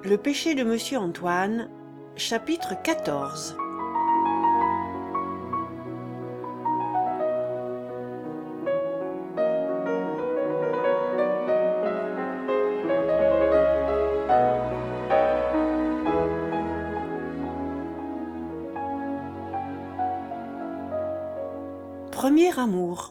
Le péché de Monsieur Antoine, chapitre 14. Premier amour.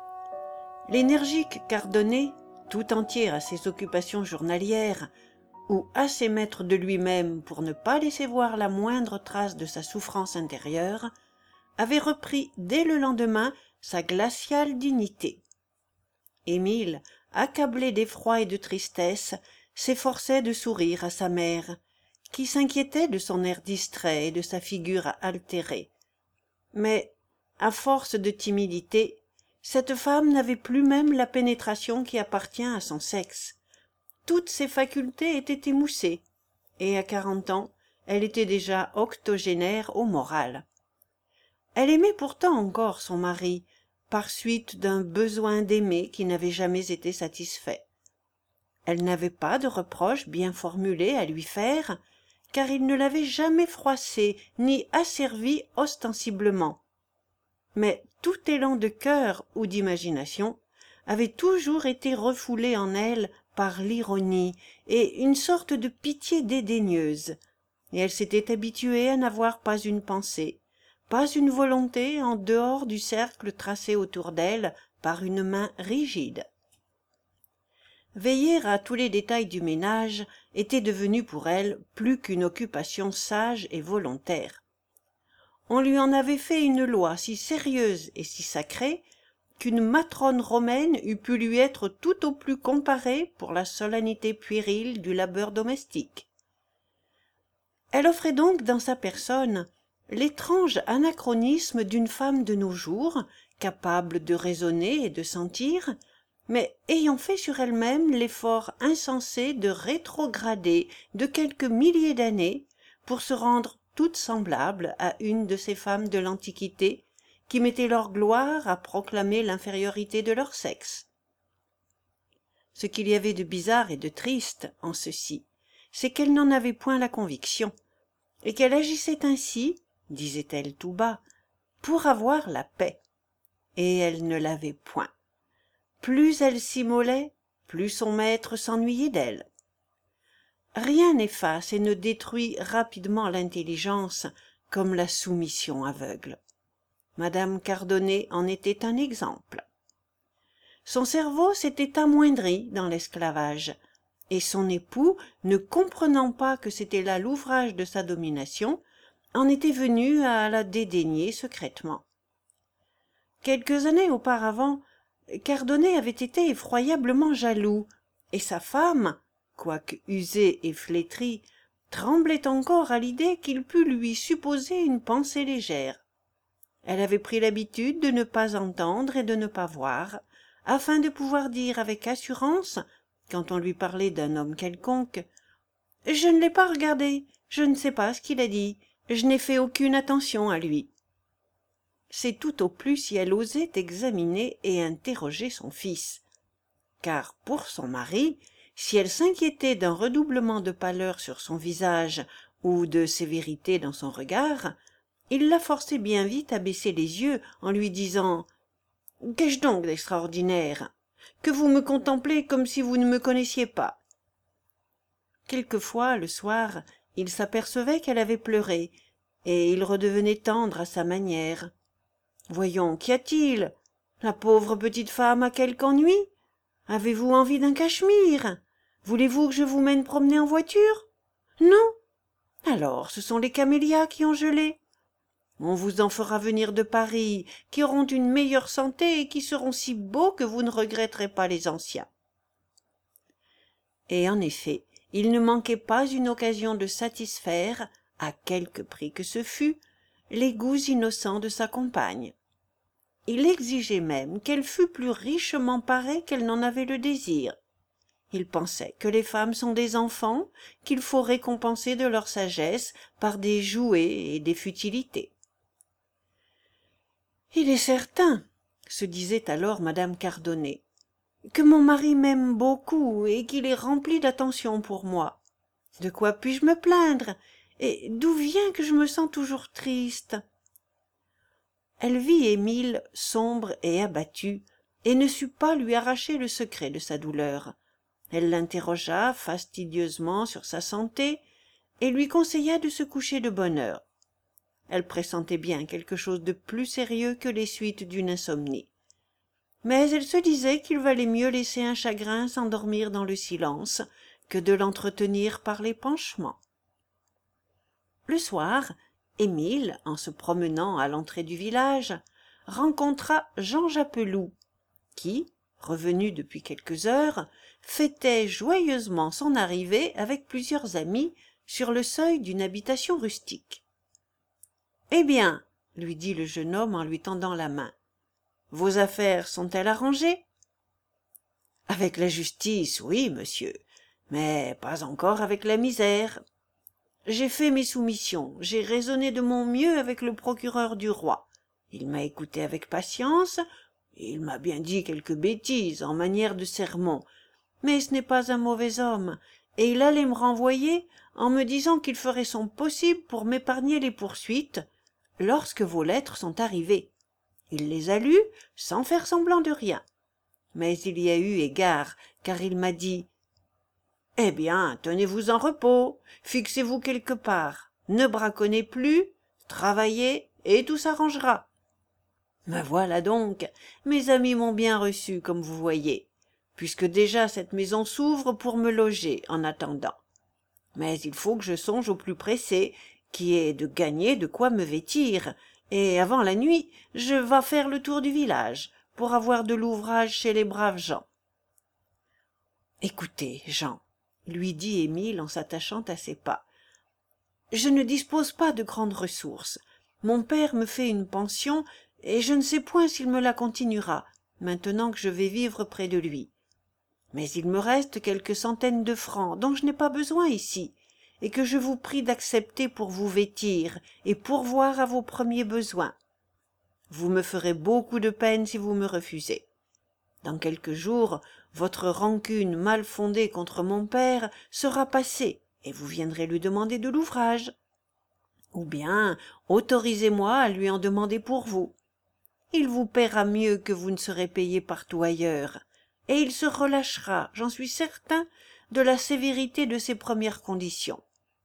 L'énergique Cardonnet, tout entier à ses occupations journalières, ou assez maître de lui-même pour ne pas laisser voir la moindre trace de sa souffrance intérieure, avait repris dès le lendemain sa glaciale dignité. Émile, accablé d'effroi et de tristesse, s'efforçait de sourire à sa mère, qui s'inquiétait de son air distrait et de sa figure altérée. Mais, à force de timidité, cette femme n'avait plus même la pénétration qui appartient à son sexe. Toutes ses facultés étaient émoussées, et à 40 ans, elle était déjà octogénaire au moral. Elle aimait pourtant encore son mari, par suite d'un besoin d'aimer qui n'avait jamais été satisfait. Elle n'avait pas de reproches bien formulés à lui faire, car il ne l'avait jamais froissée ni asservie ostensiblement. Mais tout élan de cœur ou d'imagination avait toujours été refoulé en elle par l'ironie et une sorte de pitié dédaigneuse, et elle s'était habituée à n'avoir pas une pensée, pas une volonté en dehors du cercle tracé autour d'elle par une main rigide. Veiller à tous les détails du ménage était devenu pour elle plus qu'une occupation sage et volontaire. On lui en avait fait une loi si sérieuse et si sacrée qu'une matrone romaine eût pu lui être tout au plus comparée pour la solennité puérile du labeur domestique. Elle offrait donc dans sa personne l'étrange anachronisme d'une femme de nos jours, capable de raisonner et de sentir, mais ayant fait sur elle-même l'effort insensé de rétrograder de quelques milliers d'années pour se rendre toute semblable à une de ces femmes de l'Antiquité qui mettaient leur gloire à proclamer l'infériorité de leur sexe. Ce qu'il y avait de bizarre et de triste en ceci, c'est qu'elle n'en avait point la conviction, et qu'elle agissait ainsi, disait-elle tout bas, pour avoir la paix. Et elle ne l'avait point. Plus elle s'immolait, plus son maître s'ennuyait d'elle. Rien n'efface et ne détruit rapidement l'intelligence comme la soumission aveugle. Madame Cardonnet en était un exemple. Son cerveau s'était amoindri dans l'esclavage, et son époux, ne comprenant pas que c'était là l'ouvrage de sa domination, en était venu à la dédaigner secrètement. Quelques années auparavant, Cardonnet avait été effroyablement jaloux, et sa femme, quoique usée et flétrie, tremblait encore à l'idée qu'il pût lui supposer une pensée légère. Elle avait pris l'habitude de ne pas entendre et de ne pas voir, afin de pouvoir dire avec assurance, quand on lui parlait d'un homme quelconque, « Je ne l'ai pas regardé, je ne sais pas ce qu'il a dit, je n'ai fait aucune attention à lui. » C'est tout au plus si elle osait examiner et interroger son fils. Car pour son mari, si elle s'inquiétait d'un redoublement de pâleur sur son visage ou de sévérité dans son regard, il la forçait bien vite à baisser les yeux en lui disant « Qu'ai-je donc d'extraordinaire ? Que vous me contemplez comme si vous ne me connaissiez pas. » Quelquefois, le soir, il s'apercevait qu'elle avait pleuré, et il redevenait tendre à sa manière. « Voyons, qu'y a-t-il ? La pauvre petite femme a quelque ennui ? Avez-vous envie d'un cachemire ? Voulez-vous que je vous mène promener en voiture ? Non ? Alors, ce sont les camélias qui ont gelé. On vous en fera venir de Paris, qui auront une meilleure santé et qui seront si beaux que vous ne regretterez pas les anciens. » Et en effet, il ne manquait pas une occasion de satisfaire, à quelque prix que ce fût, les goûts innocents de sa compagne. Il exigeait même qu'elle fût plus richement parée qu'elle n'en avait le désir. Il pensait que les femmes sont des enfants, qu'il faut récompenser de leur sagesse par des jouets et des futilités. « Il est certain, se disait alors madame Cardonnet, que mon mari m'aime beaucoup et qu'il est rempli d'attention pour moi. De quoi puis-je me plaindre? Et d'où vient que je me sens toujours triste? Elle vit Émile sombre et abattu, et ne sut pas lui arracher le secret de sa douleur. Elle l'interrogea fastidieusement sur sa santé, et lui conseilla de se coucher de bonne heure. Elle pressentait bien quelque chose de plus sérieux que les suites d'une insomnie. Mais elle se disait qu'il valait mieux laisser un chagrin s'endormir dans le silence que de l'entretenir par l'épanchement. Le soir, Émile, en se promenant à l'entrée du village, rencontra Jean Jappeloup, qui, revenu depuis quelques heures, fêtait joyeusement son arrivée avec plusieurs amis sur le seuil d'une habitation rustique. « Eh bien, lui dit le jeune homme en lui tendant la main, vos affaires sont-elles arrangées? Avec la justice, oui, monsieur, mais pas encore avec la misère. J'ai fait mes soumissions, j'ai raisonné de mon mieux avec le procureur du roi. Il m'a écouté avec patience, et il m'a bien dit quelques bêtises en manière de sermon, mais ce n'est pas un mauvais homme, et il allait me renvoyer en me disant qu'il ferait son possible pour m'épargner les poursuites lorsque vos lettres sont arrivées. Il les a lues sans faire semblant de rien. Mais il y a eu égard, car il m'a dit « Eh bien, tenez-vous en repos, fixez-vous quelque part, ne braconnez plus, travaillez, et tout s'arrangera. » Me voilà donc, mes amis m'ont bien reçu, comme vous voyez, puisque déjà cette maison s'ouvre pour me loger en attendant. Mais il faut que je songe au plus pressé, qui est de gagner de quoi me vêtir, et avant la nuit, je vas faire le tour du village, pour avoir de l'ouvrage chez les braves gens. « Écoutez, Jean, » lui dit Émile en s'attachant à ses pas, « je ne dispose pas de grandes ressources. Mon père me fait une pension, et je ne sais point s'il me la continuera, maintenant que je vais vivre près de lui. Mais il me reste quelques centaines de francs dont je n'ai pas besoin ici, et que je vous prie d'accepter pour vous vêtir et pourvoir à vos premiers besoins. Vous me ferez beaucoup de peine si vous me refusez. Dans quelques jours, votre rancune mal fondée contre mon père sera passée, et vous viendrez lui demander de l'ouvrage. Ou bien, autorisez-moi à lui en demander pour vous. Il vous paiera mieux que vous ne serez payé partout ailleurs, et il se relâchera, j'en suis certain, de la sévérité de ses premières conditions.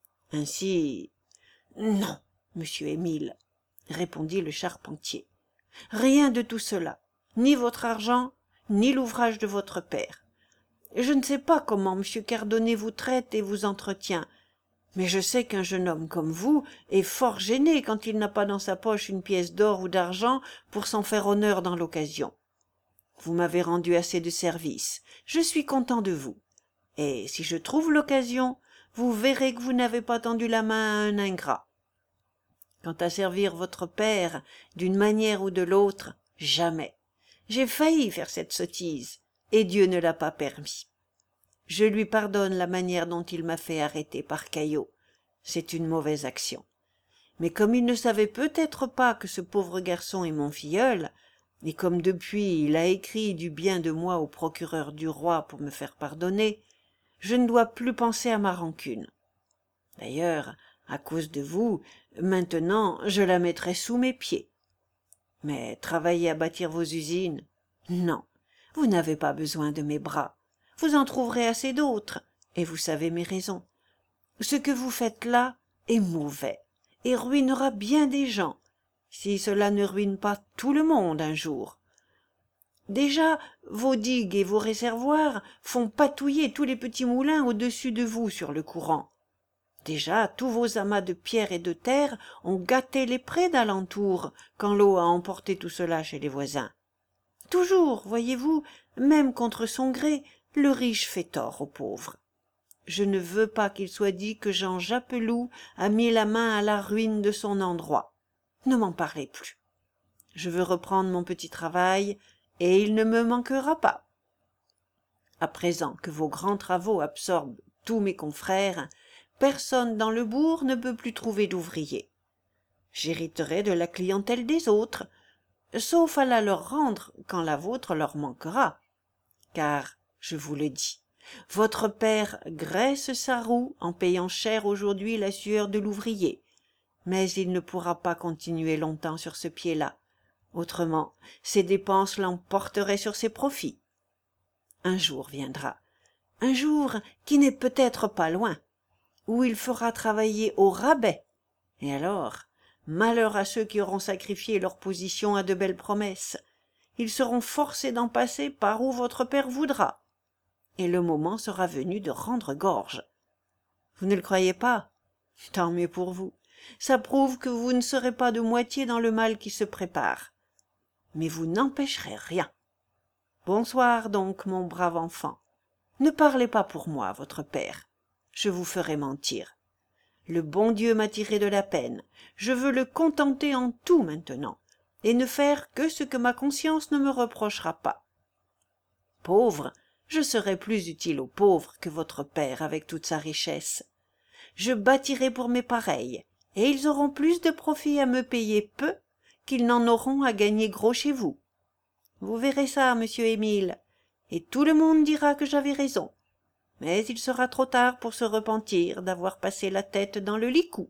Ainsi, non, monsieur Émile, répondit le charpentier, rien de tout cela, ni votre argent, ni l'ouvrage de votre père. Je ne sais pas comment monsieur Cardonnet vous traite et vous entretient, mais je sais qu'un jeune homme comme vous est fort gêné quand il n'a pas dans sa poche une pièce d'or ou d'argent pour s'en faire honneur dans l'occasion. Vous m'avez rendu assez de service, je suis content de vous, et si je trouve l'occasion, vous verrez que vous n'avez pas tendu la main à un ingrat. Quant à servir votre père d'une manière ou de l'autre, jamais. J'ai failli faire cette sottise, et Dieu ne l'a pas permis. Je lui pardonne la manière dont il m'a fait arrêter par Caillot. C'est une mauvaise action. Mais comme il ne savait peut-être pas que ce pauvre garçon est mon filleul, et comme depuis il a écrit du bien de moi au procureur du roi pour me faire pardonner, je ne dois plus penser à ma rancune. D'ailleurs, à cause de vous, maintenant je la mettrai sous mes pieds. Mais travailler à bâtir vos usines, non, vous n'avez pas besoin de mes bras. Vous en trouverez assez d'autres, et vous savez mes raisons. Ce que vous faites là est mauvais, et ruinera bien des gens, si cela ne ruine pas tout le monde un jour. Déjà, vos digues et vos réservoirs font patouiller tous les petits moulins au-dessus de vous sur le courant. Déjà, tous vos amas de pierre et de terre ont gâté les prés d'alentour, quand l'eau a emporté tout cela chez les voisins. Toujours, voyez-vous, même contre son gré, le riche fait tort au pauvre. Je ne veux pas qu'il soit dit que Jean Jappeloup a mis la main à la ruine de son endroit. Ne m'en parlez plus. Je veux reprendre mon petit travail, et il ne me manquera pas. À présent que vos grands travaux absorbent tous mes confrères, personne dans le bourg ne peut plus trouver d'ouvriers. J'hériterai de la clientèle des autres, sauf à la leur rendre quand la vôtre leur manquera. Car, je vous le dis, Votre père graisse sa roue en payant cher aujourd'hui la sueur de l'ouvrier, mais il ne pourra pas continuer longtemps sur ce pied-là. Autrement, ses dépenses l'emporteraient sur ses profits. Un jour viendra, un jour qui n'est peut-être pas loin, où il fera travailler au rabais, et alors, malheur à ceux qui auront sacrifié leur position à de belles promesses. Ils seront forcés d'en passer par où votre père voudra, et le moment sera venu de rendre gorge. Vous ne le croyez pas? Tant mieux pour vous. Ça prouve que vous ne serez pas de moitié dans le mal qui se prépare. Mais vous n'empêcherez rien. Bonsoir donc, mon brave enfant. Ne parlez pas pour moi à votre père. Je vous ferai mentir. Le bon Dieu m'a tiré de la peine. Je veux le contenter en tout maintenant, et ne faire que ce que ma conscience ne me reprochera pas. Pauvre, je serai plus utile aux pauvres que votre père avec toute sa richesse. Je bâtirai pour mes pareils, et ils auront plus de profit à me payer peu qu'ils n'en auront à gagner gros chez vous. Vous verrez ça, monsieur Émile, et tout le monde dira que j'avais raison. Mais il sera trop tard pour se repentir d'avoir passé la tête dans le licou.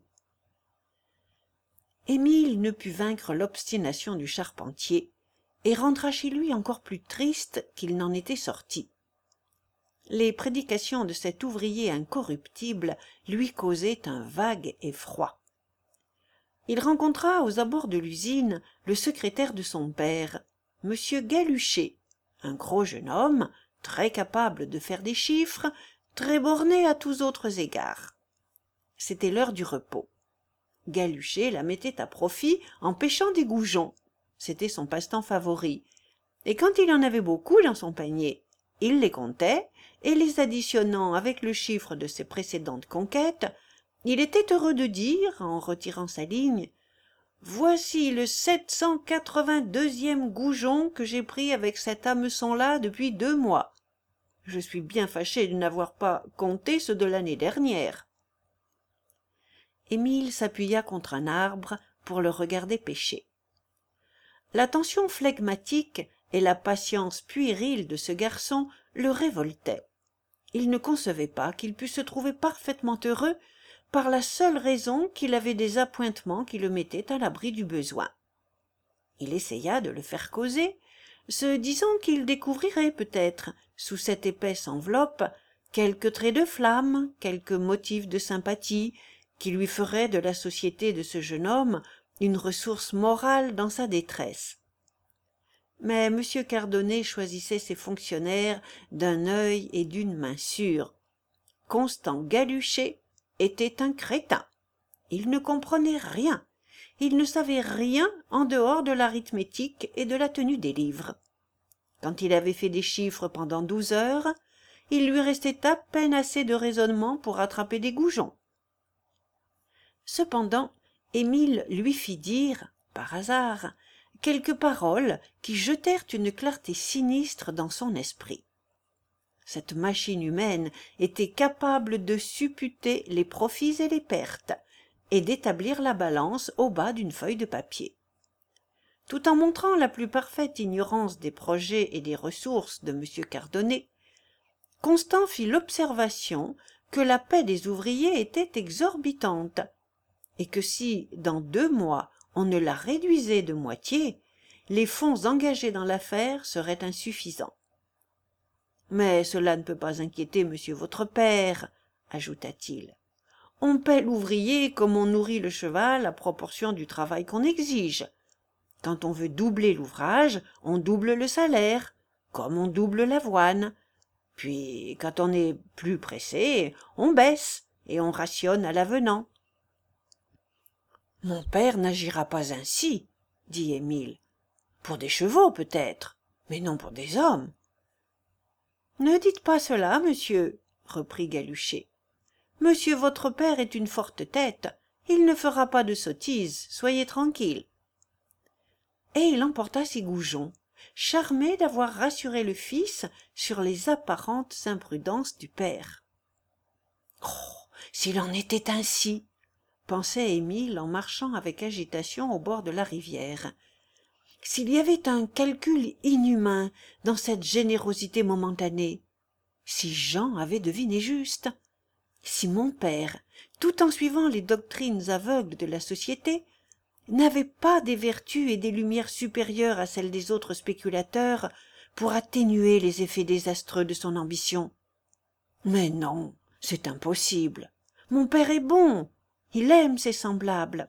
Émile ne put vaincre l'obstination du charpentier et rentra chez lui encore plus triste qu'il n'en était sorti. Les prédications de cet ouvrier incorruptible lui causaient un vague effroi. Il rencontra aux abords de l'usine le secrétaire de son père, M. Galuchet, un gros jeune homme, très capable de faire des chiffres, très borné à tous autres égards. C'était l'heure du repos. Galuchet la mettait à profit en pêchant des goujons. C'était son passe-temps favori. Et quand il en avait beaucoup dans son panier, il les comptait, et les additionnant avec le chiffre de ses précédentes conquêtes, il était heureux de dire, en retirant sa ligne, « Voici le 782e goujon que j'ai pris avec cet hameçon-là depuis 2 mois. Je suis bien fâché de n'avoir pas compté ceux de l'année dernière. » Émile s'appuya contre un arbre pour le regarder pêcher. L'attention flegmatique et la patience puérile de ce garçon le révoltaient. Il ne concevait pas qu'il pût se trouver parfaitement heureux par la seule raison qu'il avait des appointements qui le mettaient à l'abri du besoin. Il essaya de le faire causer, se disant qu'il découvrirait peut-être, sous cette épaisse enveloppe, quelques traits de flamme, quelques motifs de sympathie, qui lui feraient de la société de ce jeune homme une ressource morale dans sa détresse. Mais M. Cardonnet choisissait ses fonctionnaires d'un œil et d'une main sûrs. Constant Galuchet était un crétin. Il ne comprenait rien. Il ne savait rien en dehors de l'arithmétique et de la tenue des livres. Quand il avait fait des chiffres pendant 12 heures, il lui restait à peine assez de raisonnement pour attraper des goujons. Cependant, Émile lui fit dire, par hasard, quelques paroles qui jetèrent une clarté sinistre dans son esprit. Cette machine humaine était capable de supputer les profits et les pertes, et d'établir la balance au bas d'une feuille de papier. Tout en montrant la plus parfaite ignorance des projets et des ressources de M. Cardonnet, Constant fit l'observation que la paie des ouvriers était exorbitante, et que si, dans 2 mois, on ne la réduisait de moitié, les fonds engagés dans l'affaire seraient insuffisants. « Mais cela ne peut pas inquiéter monsieur votre père, » ajouta-t-il. « On paie l'ouvrier comme on nourrit le cheval à proportion du travail qu'on exige. Quand on veut doubler l'ouvrage, on double le salaire, comme on double l'avoine. Puis, quand on est plus pressé, on baisse et on rationne à l'avenant. » « Mon père n'agira pas ainsi, » dit Émile. « Pour des chevaux peut-être, mais non pour des hommes. »« Ne dites pas cela, monsieur, » reprit Galuchet. « Monsieur votre père est une forte tête, il ne fera pas de sottises, soyez tranquille. » Et il emporta ses goujons, charmé d'avoir rassuré le fils sur les apparentes imprudences du père. « Oh, s'il en était ainsi !» pensait Émile en marchant avec agitation au bord de la rivière. S'il y avait un calcul inhumain dans cette générosité momentanée, Si Jean avait deviné juste, si mon père, tout en suivant les doctrines aveugles de la société, n'avait pas des vertus et des lumières supérieures à celles des autres spéculateurs pour atténuer les effets désastreux de son ambition. Mais non, c'est impossible. Mon père est bon, il aime ses semblables.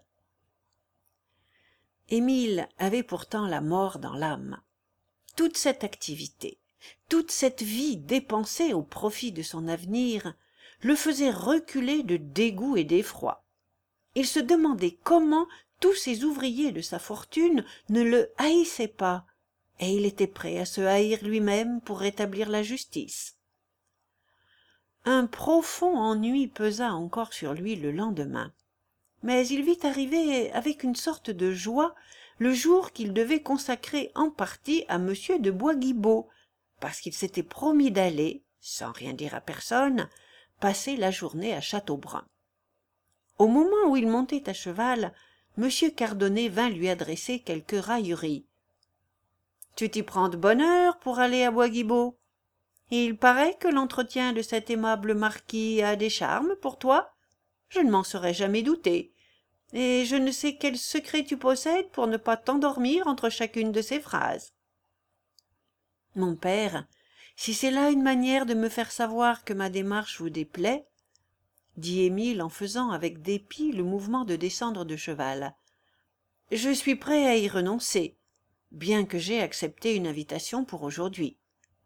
Émile avait pourtant la mort dans l'âme. Toute cette activité, toute cette vie dépensée au profit de son avenir, le faisait reculer de dégoût et d'effroi. Il se demandait comment tous ces ouvriers de sa fortune ne le haïssaient pas, et il était prêt à se haïr lui-même pour rétablir la justice. Un profond ennui pesa encore sur lui le lendemain, mais il vit arriver avec une sorte de joie le jour qu'il devait consacrer en partie à M. de Bois-Guibault, parce qu'il s'était promis d'aller, sans rien dire à personne, passer la journée à Châteaubrun. Au moment où il montait à cheval, M. Cardonnet vint lui adresser quelques railleries. « Tu t'y prends de bonne heure pour aller à Bois-Guibault. Il paraît que l'entretien de cet aimable marquis a des charmes pour toi. Je ne m'en serais jamais douté. Et je ne sais quel secret tu possèdes pour ne pas t'endormir entre chacune de ces phrases. » « Mon père, si c'est là une manière de me faire savoir que ma démarche vous déplaît, dit Émile en faisant avec dépit le mouvement de descendre de cheval, je suis prêt à y renoncer, bien que j'aie accepté une invitation pour aujourd'hui.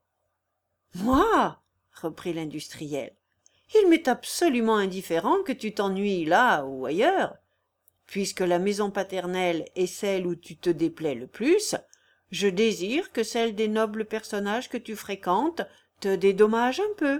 Moi, reprit l'industriel, il m'est absolument indifférent que tu t'ennuies là ou ailleurs. Puisque la maison paternelle est celle où tu te déplais le plus, je désire que celle des nobles personnages que tu fréquentes te dédommage un peu.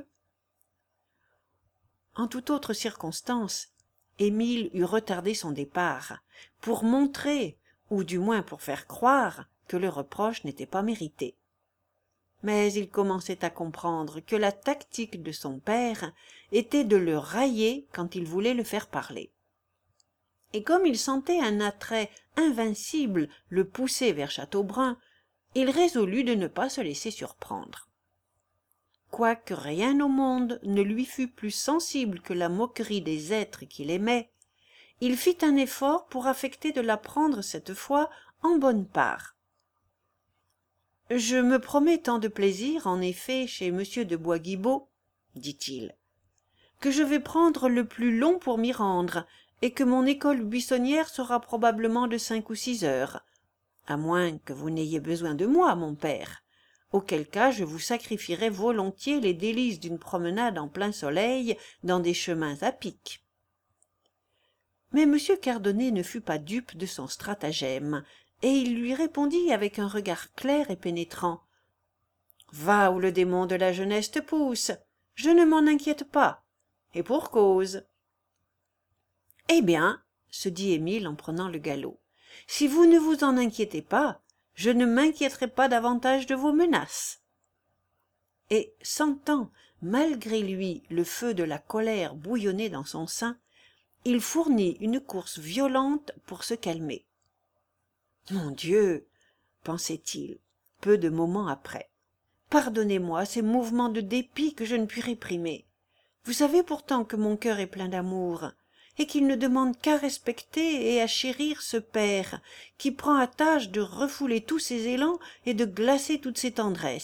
En toute autre circonstance, Émile eût retardé son départ, pour montrer, ou du moins pour faire croire, que le reproche n'était pas mérité. Mais il commençait à comprendre que la tactique de son père était de le railler quand il voulait le faire parler. Et comme il sentait un attrait invincible le pousser vers Châteaubrun, il résolut de ne pas se laisser surprendre. Quoique rien au monde ne lui fût plus sensible que la moquerie des êtres qu'il aimait, il fit un effort pour affecter de la prendre cette fois en bonne part. « Je me promets tant de plaisir, en effet, chez M. de Bois-Guibault, dit-il, que je vais prendre le plus long pour m'y rendre, et que mon école buissonnière sera probablement de 5 ou 6 heures, à moins que vous n'ayez besoin de moi, mon père, auquel cas je vous sacrifierai volontiers les délices d'une promenade en plein soleil dans des chemins à pic. » Mais M. Cardonnet ne fut pas dupe de son stratagème, et il lui répondit avec un regard clair et pénétrant. « Va où le démon de la jeunesse te pousse, je ne m'en inquiète pas, et pour cause. » « Eh bien, se dit Émile en prenant le galop, si vous ne vous en inquiétez pas, je ne m'inquiéterai pas davantage de vos menaces. » Et sentant, malgré lui, le feu de la colère bouillonner dans son sein, il fournit une course violente pour se calmer. « Mon Dieu, pensait-il, peu de moments après, pardonnez-moi ces mouvements de dépit que je ne puis réprimer. Vous savez pourtant que mon cœur est plein d'amour, et qu'il ne demande qu'à respecter et à chérir ce père qui prend à tâche de refouler tous ses élans et de glacer toutes ses tendresses. »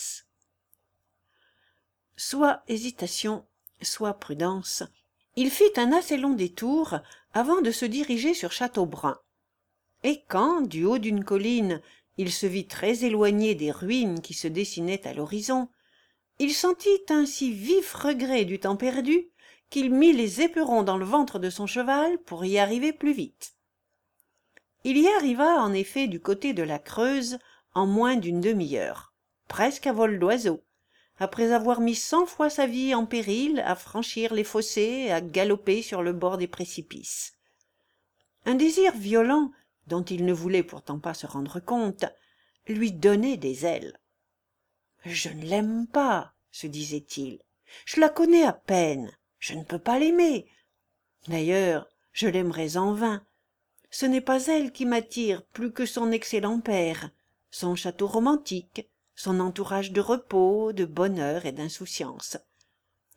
Soit hésitation, soit prudence, il fit un assez long détour avant de se diriger sur Châteaubrun. Et quand, du haut d'une colline, il se vit très éloigné des ruines qui se dessinaient à l'horizon, il sentit un si vif regret du temps perdu qu'il mit les éperons dans le ventre de son cheval pour y arriver plus vite. Il y arriva en effet du côté de la Creuse en moins d'une demi-heure, presque à vol d'oiseau, après avoir mis 100 fois sa vie en péril à franchir les fossés et à galoper sur le bord des précipices. Un désir violent, dont il ne voulait pourtant pas se rendre compte, lui donnait des ailes. « Je ne l'aime pas, se disait-il, je la connais à peine, je ne peux pas l'aimer. D'ailleurs, je l'aimerais en vain. Ce n'est pas elle qui m'attire plus que son excellent père, son château romantique, son entourage de repos, de bonheur et d'insouciance.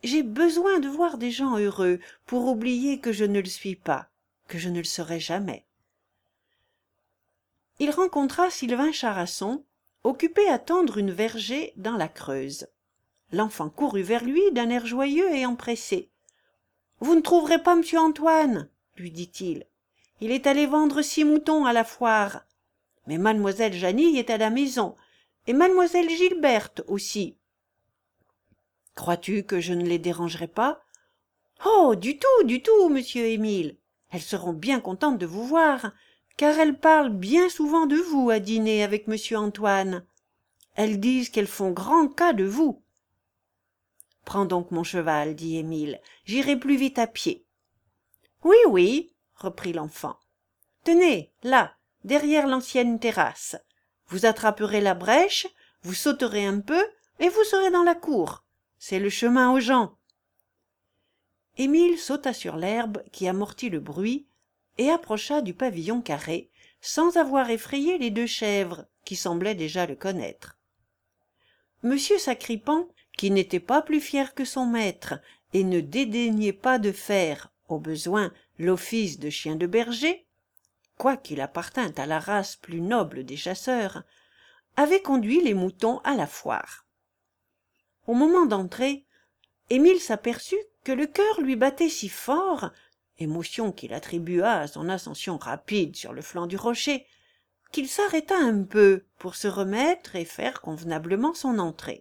j'ai besoin de voir des gens heureux pour oublier que je ne le suis pas, que je ne le serai jamais. » Il rencontra Sylvain Charasson, occupé à tondre une vergée dans la Creuse. L'enfant courut vers lui d'un air joyeux et empressé. « Vous ne trouverez pas monsieur Antoine, lui dit-il. Il est allé vendre 6 moutons à la foire. Mais mademoiselle Janille est à la maison, et mademoiselle Gilberte aussi. Crois-tu que je ne les dérangerai pas? Oh, du tout, monsieur Émile. Elles seront bien contentes de vous voir, car elles parlent bien souvent de vous à dîner avec monsieur Antoine. Elles disent qu'elles font grand cas de vous. Prends donc mon cheval, dit Émile, j'irai plus vite à pied. Oui, oui, reprit l'enfant. Tenez, là, derrière l'ancienne terrasse. Vous attraperez la brèche, vous sauterez un peu, et vous serez dans la cour. C'est le chemin aux gens. Émile sauta sur l'herbe qui amortit le bruit et approcha du pavillon carré, sans avoir effrayé les 2 chèvres, qui semblaient déjà le connaître. Monsieur Sacripant, qui n'était pas plus fier que son maître et ne dédaignait pas de faire, au besoin, l'office de chien de berger, quoiqu'il appartînt à la race plus noble des chasseurs, avait conduit les moutons à la foire. Au moment d'entrer, Émile s'aperçut que le cœur lui battait si fort, émotion qu'il attribua à son ascension rapide sur le flanc du rocher, qu'il s'arrêta un peu pour se remettre et faire convenablement son entrée.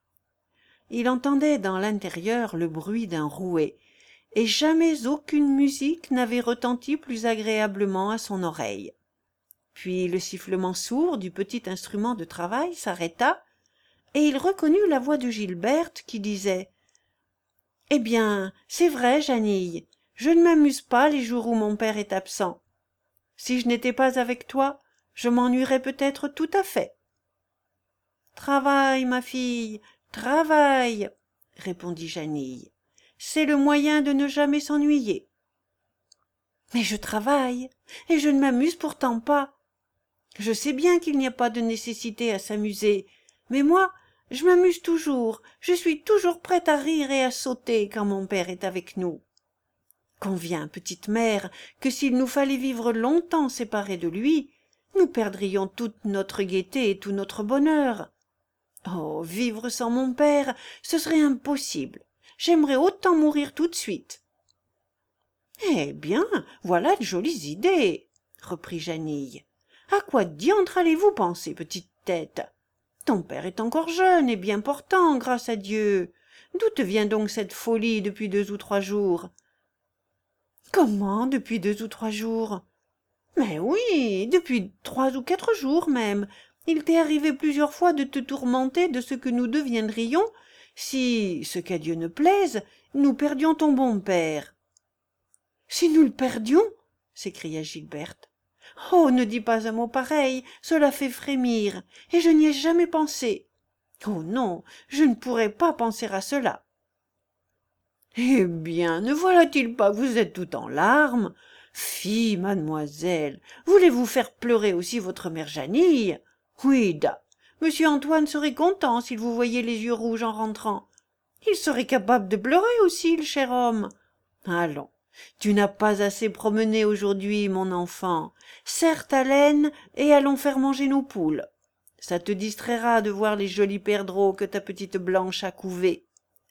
Il entendait dans l'intérieur le bruit d'un rouet, et jamais aucune musique n'avait retenti plus agréablement à son oreille. Puis le sifflement sourd du petit instrument de travail s'arrêta, et il reconnut la voix de Gilberte qui disait « Eh bien, c'est vrai, Janille, je ne m'amuse pas les jours où mon père est absent. Si je n'étais pas avec toi, je m'ennuierais peut-être tout à fait. »« Travaille, ma fille, travaille, » répondit Janille. « C'est le moyen de ne jamais s'ennuyer. »« Mais je travaille, et je ne m'amuse pourtant pas. Je sais bien qu'il n'y a pas de nécessité à s'amuser, mais moi, je m'amuse toujours, je suis toujours prête à rire et à sauter quand mon père est avec nous. Conviens, petite mère, que s'il nous fallait vivre longtemps séparés de lui, nous perdrions toute notre gaieté et tout notre bonheur. Oh, vivre sans mon père, ce serait impossible. J'aimerais autant mourir tout de suite. »« Eh bien, voilà de jolies idées, » reprit Janille. « À quoi diantre allez-vous penser, petite tête? Ton père est encore jeune et bien portant, grâce à Dieu. D'où te vient donc cette folie depuis 2 ou 3 jours? »« Comment, depuis 2 ou 3 jours? » ?»« Mais oui, depuis 3 ou 4 jours même. Il t'est arrivé plusieurs fois de te tourmenter de ce que nous deviendrions si, ce qu'à Dieu ne plaise, nous perdions ton bon père. »« Si nous le perdions ?» s'écria Gilberte. « Oh, ne dis pas un mot pareil, cela fait frémir, et je n'y ai jamais pensé. Oh non, je ne pourrais pas penser à cela. »« Eh bien, ne voilà-t-il pas que vous êtes tout en larmes? Fi, mademoiselle, voulez-vous faire pleurer aussi votre mère Janille? Oui, da, monsieur Antoine serait content s'il vous voyait les yeux rouges en rentrant. Il serait capable de pleurer aussi, le cher homme. Allons, tu n'as pas assez promené aujourd'hui, mon enfant. Serre ta laine et allons faire manger nos poules. Ça te distraira de voir les jolis perdreaux que ta petite Blanche a couvés. »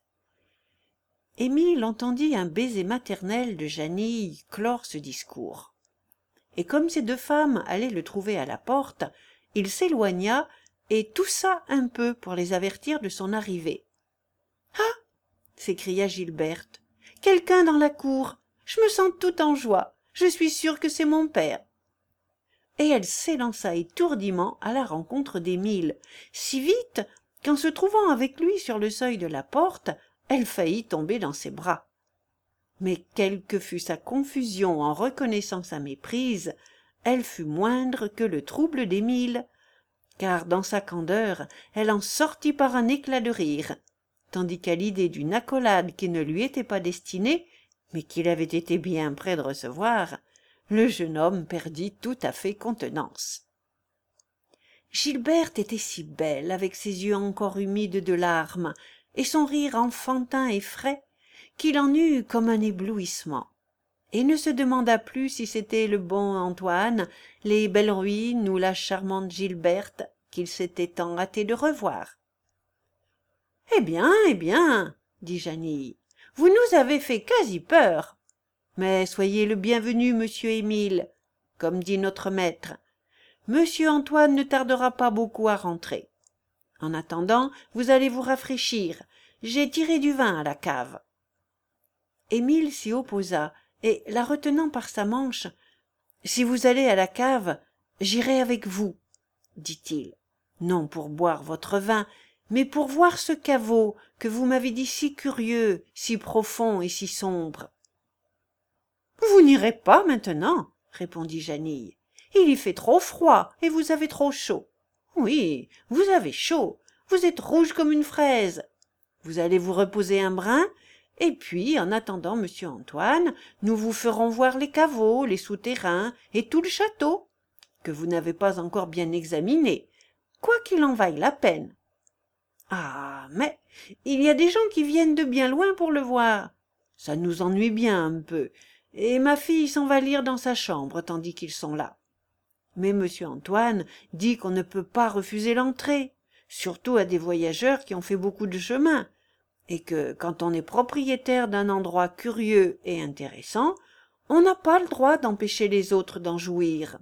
Émile entendit un baiser maternel de Janille clore ce discours. Et comme ces 2 femmes allaient le trouver à la porte, il s'éloigna et toussa un peu pour les avertir de son arrivée. « Ah !» s'écria Gilberte. « Quelqu'un dans la cour. Je me sens tout en joie. Je suis sûre que c'est mon père. » Et elle s'élança étourdiment à la rencontre d'Émile, si vite qu'en se trouvant avec lui sur le seuil de la porte, elle faillit tomber dans ses bras. Mais quelle que fût sa confusion en reconnaissant sa méprise, elle fut moindre que le trouble d'Émile, car dans sa candeur elle en sortit par un éclat de rire, tandis qu'à l'idée d'une accolade qui ne lui était pas destinée, mais qu'il avait été bien près de recevoir, le jeune homme perdit tout à fait contenance. Gilberte était si belle, avec ses yeux encore humides de larmes, et son rire enfantin et frais, qu'il en eut comme un éblouissement, et ne se demanda plus si c'était le bon Antoine, les belles ruines ou la charmante Gilberte qu'il s'était tant hâté de revoir. « eh bien, dit Jeanille, vous nous avez fait quasi peur. Mais soyez le bienvenu, monsieur Émile, comme dit notre maître. Monsieur Antoine ne tardera pas beaucoup à rentrer. En attendant, vous allez vous rafraîchir. J'ai tiré du vin à la cave. » Émile s'y opposa, et, la retenant par sa manche, « Si vous allez à la cave, j'irai avec vous, dit-il, non pour boire votre vin, mais pour voir ce caveau que vous m'avez dit si curieux, si profond et si sombre. »« Vous n'irez pas maintenant, répondit Jeanille. Il y fait trop froid et vous avez trop chaud. Oui, vous avez chaud, vous êtes rouge comme une fraise. Vous allez vous reposer un brin, et puis, en attendant monsieur Antoine, nous vous ferons voir les caveaux, les souterrains et tout le château, que vous n'avez pas encore bien examiné, quoi qu'il en vaille la peine. Ah, mais il y a des gens qui viennent de bien loin pour le voir. Ça nous ennuie bien un peu, et ma fille s'en va lire dans sa chambre tandis qu'ils sont là. Mais monsieur Antoine dit qu'on ne peut pas refuser l'entrée, surtout à des voyageurs qui ont fait beaucoup de chemin, et que, quand on est propriétaire d'un endroit curieux et intéressant, on n'a pas le droit d'empêcher les autres d'en jouir.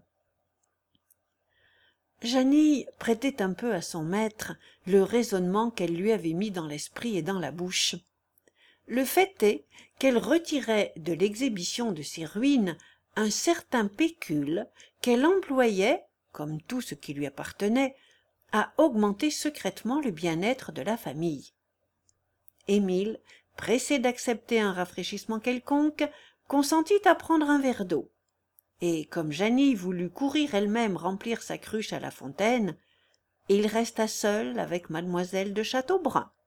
Jeanille prêtait un peu à son maître le raisonnement qu'elle lui avait mis dans l'esprit et dans la bouche. Le fait est qu'elle retirait de l'exhibition de ces ruines un certain pécule qu'elle employait, comme tout ce qui lui appartenait, à augmenter secrètement le bien-être de la famille. Émile, pressé d'accepter un rafraîchissement quelconque, consentit à prendre un verre d'eau. Et comme Jeanille voulut courir elle-même remplir sa cruche à la fontaine, il resta seul avec mademoiselle de Chateaubrun.